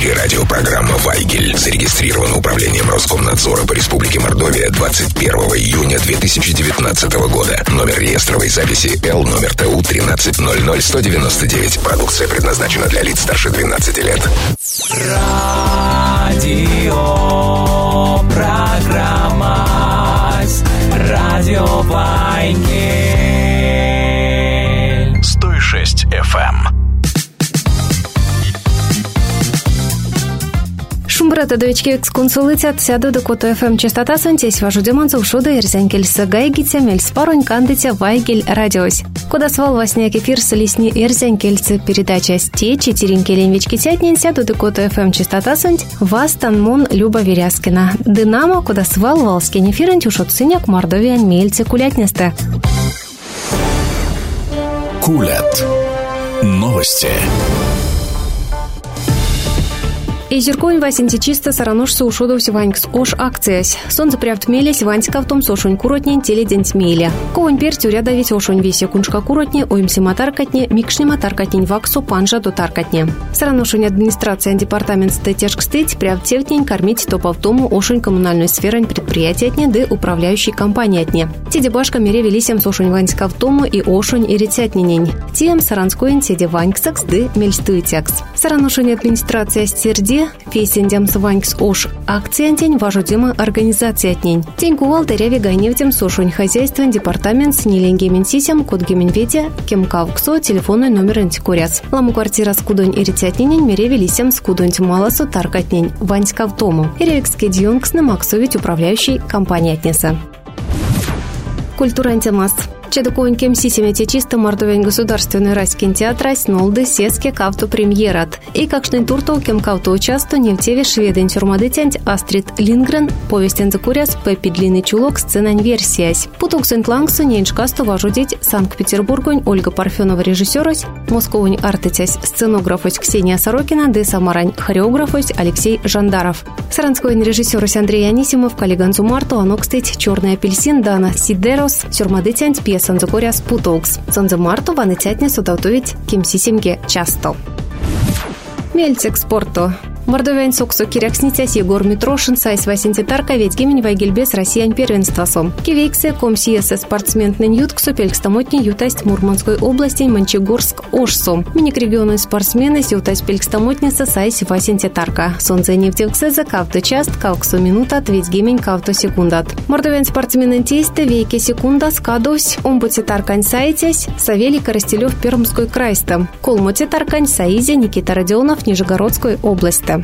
эфире радиопрограмма «Вайгель». Зарегистрирована Управлением Роскомнадзора по Республике Мордовия 21 июня 2019 года. Номер реестровой записи Л номер ТУ 1300199. Продукция предназначена для лиц старше 12 лет. Радиопрограмма «Радио Вайгель». 106 FM. Шумбрата довечки эксконсулитят сяду до кота ФМ частота сонтесь вашу демонцу шуда ирзянкельса гайгите мельспоронь кандите Вайгель радиос. Куда свал вас не кефир с лесни ирзянкельцы передача сте четыринкелень вечки тятнин сяду до кота ФМ частота сонть вас танмон Люба Веряскина. Динамо куда свал валскин эфирен тюшот сыняк Мордовиан мельцы кулятнесте. Кулят. Новости. Изерконь Васинти чисто сарануш ушодовсь ванькс ош акциясь. Солнце приавтмелись ваньска в том сошунь куротнень теледень тмеля. Ковань пертю ряда ведь ошунь весе куншка куротне, оимси матаркатне, микшни матаркатнень ваксу панжа до таркатне. Саранушунь администрация департамент стетешк стыть приавтевтнень кормить топав тому ошунь коммунальную сферань предприятиятне да управляющей компаниятне. Те дебашка мере велисем сошунь ваньска в тому и ошунь иритятненень. Тем саранскоин теде ваньксакс да мельстуитякс. Саранушунь администрация стерди Фейсендям с ванькс ош акциянтень важудема организациятнень. Тень кувал дереве гайневдем сошунь хозяйствен департамент с неленгемен сисям код геменведе кемкавксо телефонный номер антикуряц. Ламу квартира скудонь иритятненень мере велисем скудонь маласу таркатнень ваньска в тому. Иревикский дьонкс на максовить управляющей компаниятнеса. Культура антимас. Чедокоин кем сисемете чисто Мордовень государственный райский театр снолды сеске кавто премьерат. И как шнентурто кем кавто участу не в теве шведен тюрмадытянть Астрид Лингрен повестен закуряс Пеппи длинный чулок сценань версиясь. Путок сент-лангсу неншкасту важудить Санкт-Петербургонь Ольга Парфенова режиссерось, Московонь артетясь сценографось Ксения Сорокина, да самарань хореографось Алексей Жандаров. Саранскоин режиссерось Андрей Анисимов, коллеганцу Марту, анокстыть черный апельсин Дана Сидерос, тюрмадытянть пьес Санзакоряс Путокс. Санза Марту ванытятне судавтуить кемсисимге часто. Мельцек спорту. Мордовян соксо кирякснитясь Егор Митрошин сайс Васинти Тарка ведь гимень Вайгельбес Россиян первенствосом. Кивейксе комсиесе спортсменный ютксо пелькстамотни ютасть Мурманской области Манчегорск Ошсом. Миник регионы спортсмены ютасть пелькстамотница сайс Васинти Тарка. Солнце нефтевксезе кавто част кавксо минутат ведь гимень кавто секундат. Мордовян спортсмены тесте вейке секунда скадось омбуте Таркань сайтясь Савелий Коростелев Пермской крайстом. Колмоте Таркань саизе Никита Родионов Нижегородской области.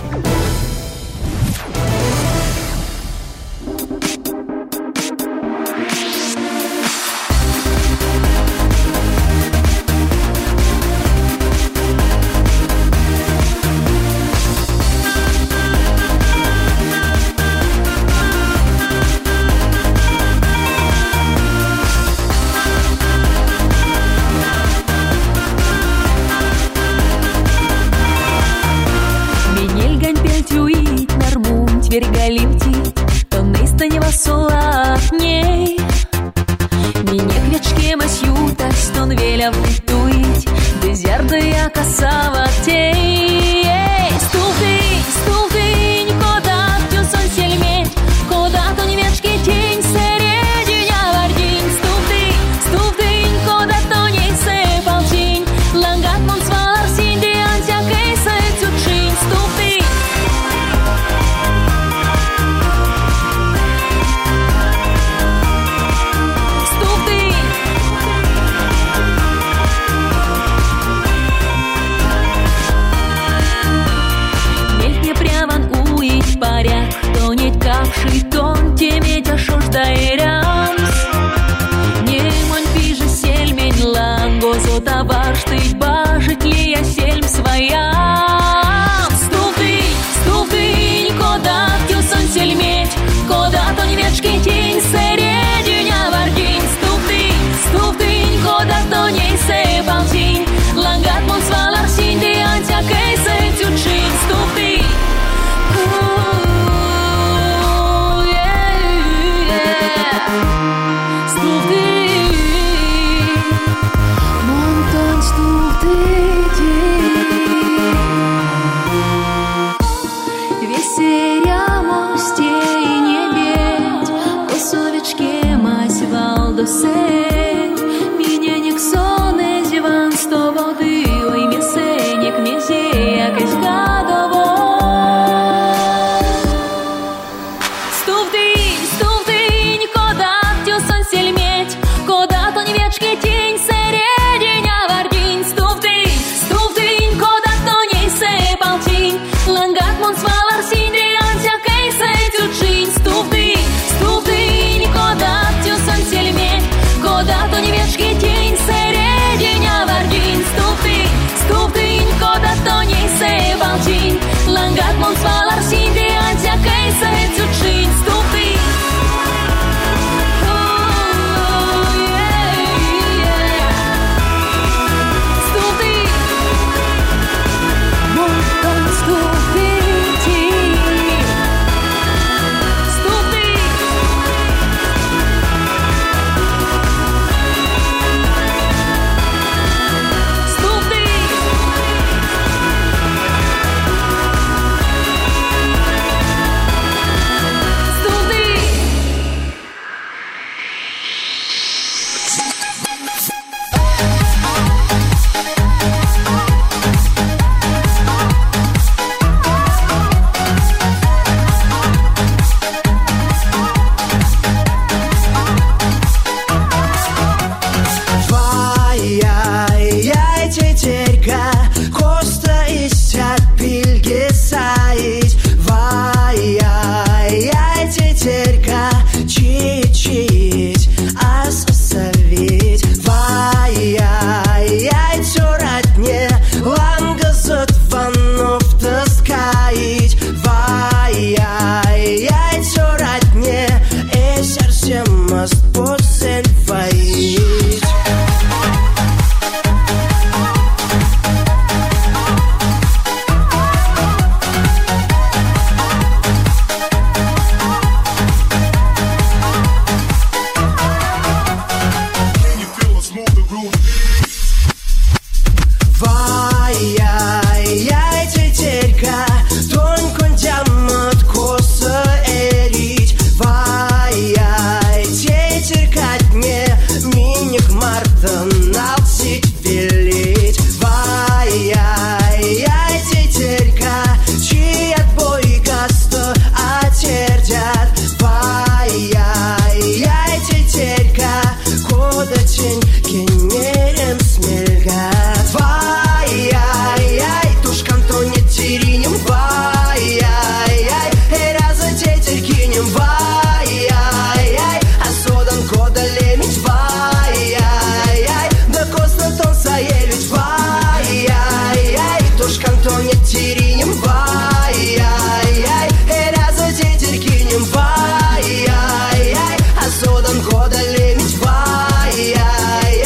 Vergalimti, to neistanewa solatniej. Mnie kwiaczkie maś jutać, stąd wiela wtytuić, bez jardy jaka sava tej. Stultyń, koda wciąż są sielmieć, koda to niewieczki cień, seredienia wardziń. Stultyń, koda to nie se palczyń, langat mon svalar sindi antia kejse cuczyń. Stultyń. Паряк, то не кап do sen. Mnie niech sone ziewan z to wody, oj mnie seniek mnie zie jakieś gadowo. Stuw tyń, koda tio son siel mieć, koda to niewieczki dzień, seredienia wardziń. Stuw tyń, koda to nie sepal dzień, langat mon svalar sindrian siakej sejcu czyń. Stuw tyń, koda tio son siel mieć, koda to niewieczki dzień, seredienia wardziń. Stuw tyń, koda to nie sepal dzień, langat mon svalar sindrian siakej sejcu czyń. Stuw tyń. Vai, ai, ai, a sodan koda lemit, vai, ai,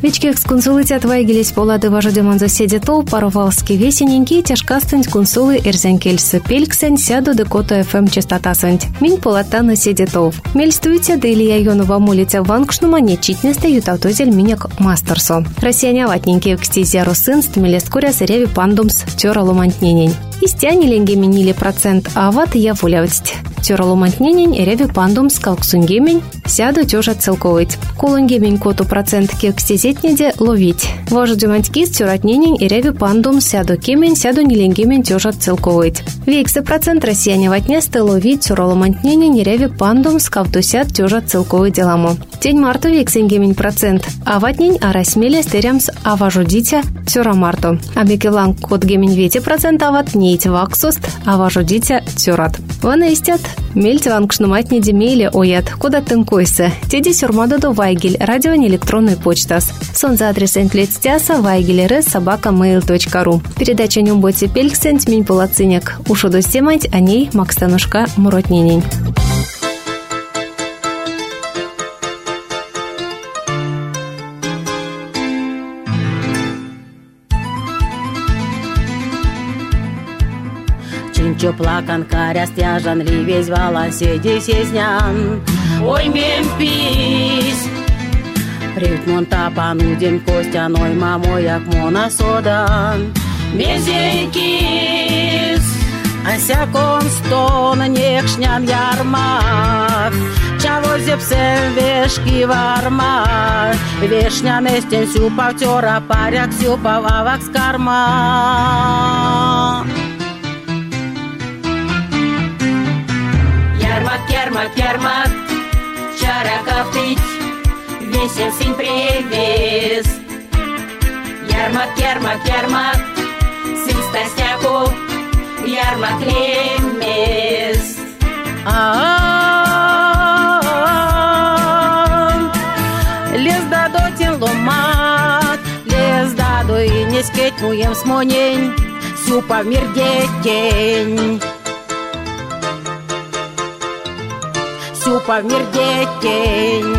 Вечких с консулитет вайгелись полады важадемон заседетов, паровалски весененький, тяжкастынь консулы эрзянкельсы пельксень сяду декото ФМ частотасынь. Минь полата на седетов. Мельстуйте, да Илья Йонова молите вангшнума нечитнесте ютавтозель минек мастерсо. Россияне ватненькие в кстизяру сын стмелест куря сыряви пандумс тёра ломантненень. Истяне ленги минили процент, а ват я волявсть. Тёра ломантненень и ряви пандумс калксунгемень сяду тёжа целковыть. Кулунгемень коту процент кекстизетнеде ловить. Важадемантькис тёратненень и ряви пандумс сяду кемень сяду неленгемень тёжа целковыть. Вексы процент россияне ватнесте ловить тёра ломантненень и ряви пандумс кавтусят тёжа целковый деламо. Тень марту вексенгемень процент, а ватнень а расмеле стерямс а важудитя тёра марту. А бекелан кот гемень вети процент а ват нейти ваксуст, а важудитя тёрат. Вана истят мельте вангшнуматни демейле оят, куда тынкойся. Теди сюрмада до вайгель, радио не электронной почтас. Сон за адрес энтлецтяса вайгель@mail.ru. Передача нюмботи пельксент минь полацинек. Ушу достемать, о ней макстанушка муротненень. Чинчо плакан каря стяжан ли весь валан седи сезнян. Ой, мемпись! Привт монтапан удень костяной мамой як мона содан. Мезейкис! Асякон стон некшнян ярмак. Чаво зепсем вешки вармак. Вешнян эстен сюпав тёра паряк сюпав авак скарма. Ярмак, ярмак, чараков тыть, весен синь привез. Ярмак, сын стастяку, ярмак лемес. Лез дадо тин ломат, лез дадо и не скеть муем смонень, сюпа мир детень. Сюпа мир детень.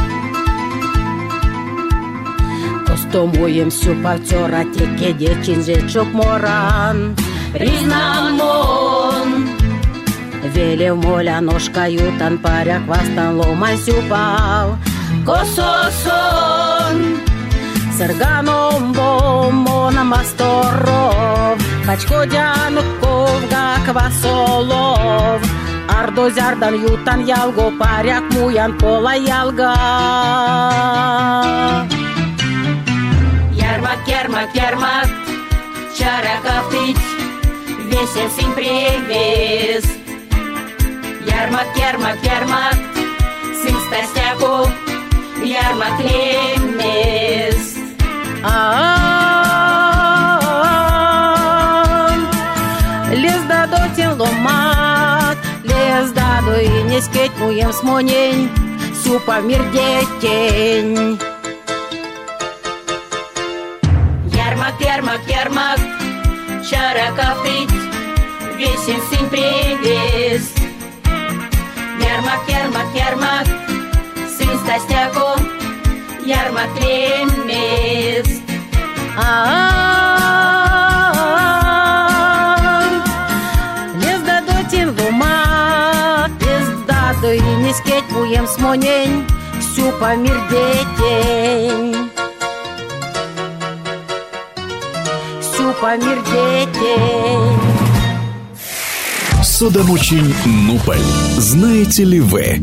Костомуем сюпа тёра теке дечин жечок моран. Признамон. Велев моля ножка ютан паря хвастан ломай сюпав. Кососон. Сырганом бомона масторов. Пачкодян ковга квасолов. Ардо зярдан ютан ялго паряк муян пола ялга. Ярмак, чараков тыть, весен синь привез. Ярмак, сын стастяку, ярмак лемес. Лез дадо тин ломат, лез дадо и не скеть муем смонень, сюпа мир детень. Ярмак, чараков тыть, весен синь привез. Ярмак, сын стастяку, ярмак лемес. Лез дадо тин ломат, лез дадо и не скеть муем смонень, сюпа мир детень. Сюпа мир детень. Судомучень Нуполь. Знаете ли вы?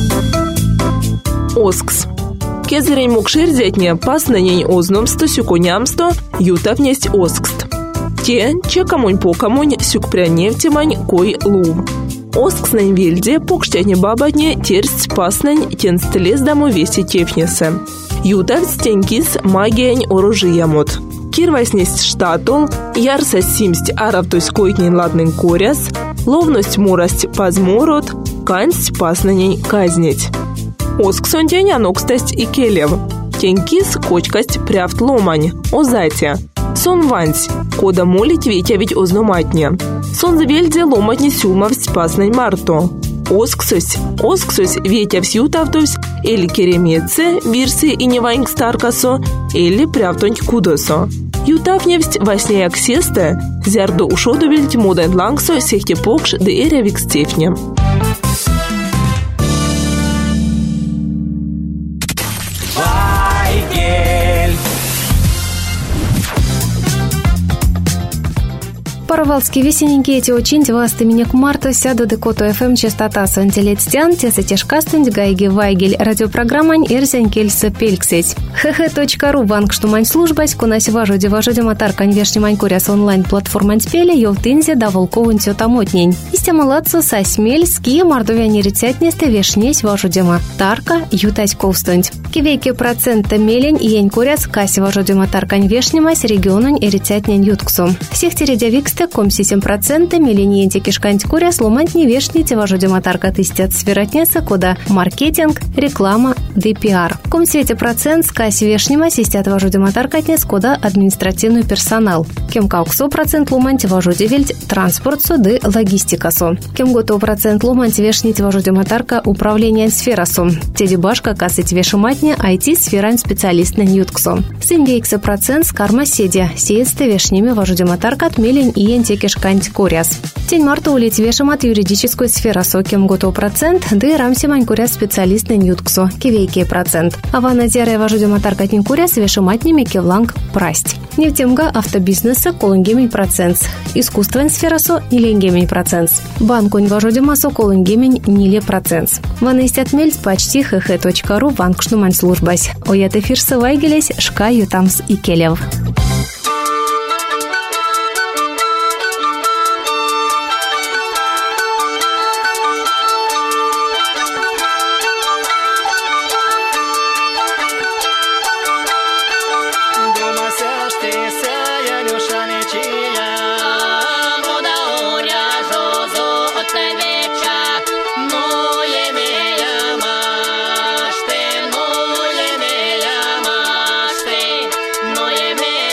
Оскс. Кезерень мукшир зятня паснанень озномсто сюконямсто ютавнесть оскст. Те, че камонь по камонь сюкпряневтимань кой лум. Оскснань вельде покштяне бабадне терсть паснань тенстелез даму вести тепнесе. Ютавць тенькис магиянь оружиямот. Кирвайснесть штатул, ярсость симсть аравтусь койкнень ладнень коряс, ловность мурость пазморот, кансть паснанень казнить. Осксон тень анокстасть и келев. Тенькис кочкасть прявт ломань, озатя. Сон вансь, кода молить ветя ведь озноматня. Сон завельде ломатни сюлмавсть паснань марто. Осксось ветя всютавтось, или керемеце вирсы и не ваньк старкасо, или прявтонь кудосо. Ютавневсть васняяк сесте, зярдо ушодовельть моден лангсо сехте покш де эревик стефне. Паровалский весенненький эти очень васты меня к марту сяду декоту ФМ частота сонтелецтян, тесетешкастынь гайги вайгель радиопрограммань эрзянкельса пельксеть. hh.ru банк штумань службась, кунась важуди матаркань вешнемань куряс онлайн платформань спели, ёлтынзе да волковын тётамотнень. Истя молодцу сасмель, ски мордовяне рецятнесте вешнесь важудема. Тарка ютать ковстонь. Кивейки процента мелень и ень куряс каси важудема таркань вешнемась регионунь и рецятнень ютксу. Всех тередявиксте комсисем процента мелениенте кишканть куряс ломать не вешните важудема тарка тыстят сверотнеса куда маркетинг, реклама, ДПР. Комсете процент каси вешнема систят важудема таркатнес куда административный персонал. Кем кауксо процент ломанти важуди вельть транспортсу ды логистикасу. Кем готов процент ломанти вешните важудема тарка управление сферасу. Теди башка касыть вешематне IT-сферань специалист на ньютксу. Сингейкса процент с карма седя. Сеецте вешними важудема таркат мелень и ентекишканть куряс. Тень марта улить вешемат юридическую сферасу. Кем готов процент ды рамсимань куряс специалист на ньютксу. Кивейки процент. Авана зяря важудема таркатнин куряс вешематними кевланг прасть. Нефтемга автобизнеса колынгемень процент. Искусствен сферасу ниленгемень процент. Банкунь важудема со колынгемень ниле процент. Вана истят мельц почти hh.ru банк штумань службась. Оят эфирсы вайгелесь шка ютамс и келев. No je me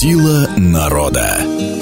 Сила народа.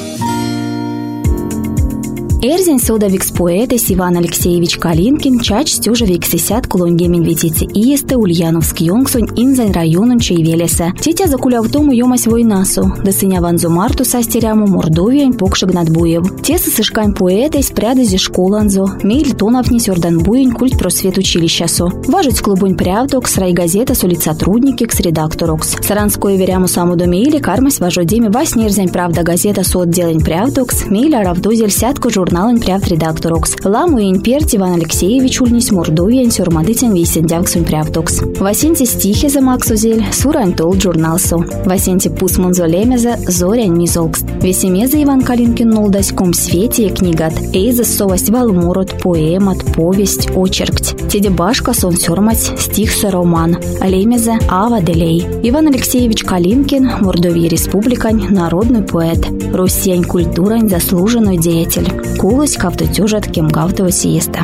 Эрзень содавикс поэтес Иван Алексеевич Калинкин чач стюжа виксисят колонгемин ветицы иесте Ульяновск Йонгсонь инзань районун чейвелеса. Тетя закуляв тому йомась войнасу, да сыня ванзу марту састеряму Мордовиянь покшиг надбуев. Теса сышкань поэтес пряды зи школанзо, мейль тонавни сёрданбуянь культ просвет училищасо. Важить клубунь прявдокс, райгазета солит сотрудникикс, редакторокс. Саранское веряму саму домейле кармась важодеми васнерзень правда газета соотделень прявдокс, мейля равдозель сятку журналин прявд редакторокс. Ламу инперт Иван Алексеевич ульнись Мордовиянь сёрмадытен вейсендявксунь прявдокс. Васенти стихи за максузель, сурань тол журналсу. Васенти пусмунзо лемеза зорянь мизолкс. Весемеза Иван Калинкин нолдась ком свете книгат. Эйза совость валморот, поэмат, повесть, очеркть. Теде башка сон сёрмать стих роман. Лемеза ава делей. Иван Алексеевич Калинкин, Мордовия республикань, народный поэт. Россиянь культурань заслуженный деятель. Кулась кавто тюжат кем гавтова сиеста.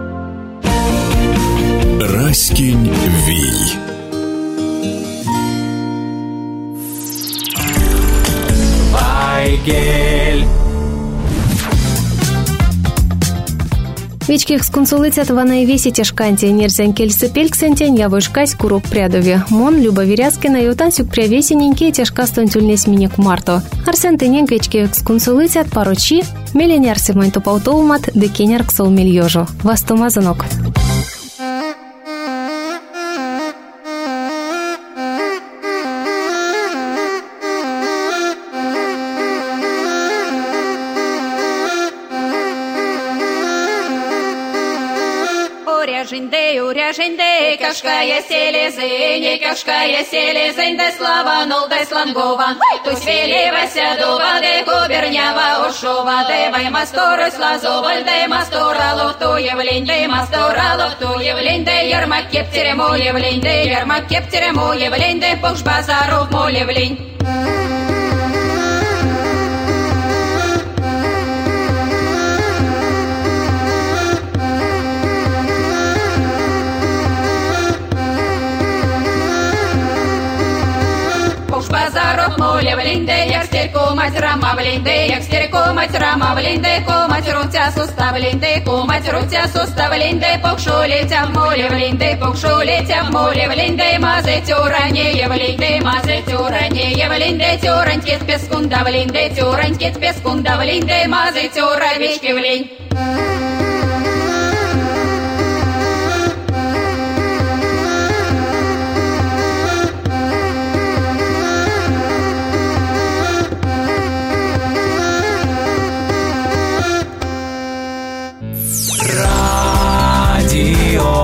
Раскинь вий. Вайгель. Вечких сконсулицят вана и веси тяжканти, нерзянь кельсы пельксентень, я вышкась курок прядове. Мон, Люба Веряскина, и утансюк прявесененькие тяжка стонтюльнесь минек марто. Арсен тыненк вечких сконсулицят парочи, миллионер симань тупаутоумат, декенер ксол мильёжу. Вас тумазанок. Уряженде, кашкая селезень, кашкая селезень, да слава нол, да слангован. Тусь велевася дува, де губернява ушова, де вай масторы слазоваль, де масторалов ту явлень, де масторалов ту явлень, де ярмак кептеремо явлень, де ярмак кептеремо явлень, де покш базаров мо явлень. Базаров моля влинде, як стерку мать рама влинде, як стерку мать рама влинде, комать рутя суставлинде, комать рутя суставлинде, покшулетя в моле влинде, покшулетя в моле влинде, мазе тюране влинде, мазе тюране влинде, тюранькет пескунда влинде, тюранькет пескунда влинде, мазе тюравички влинь. Радио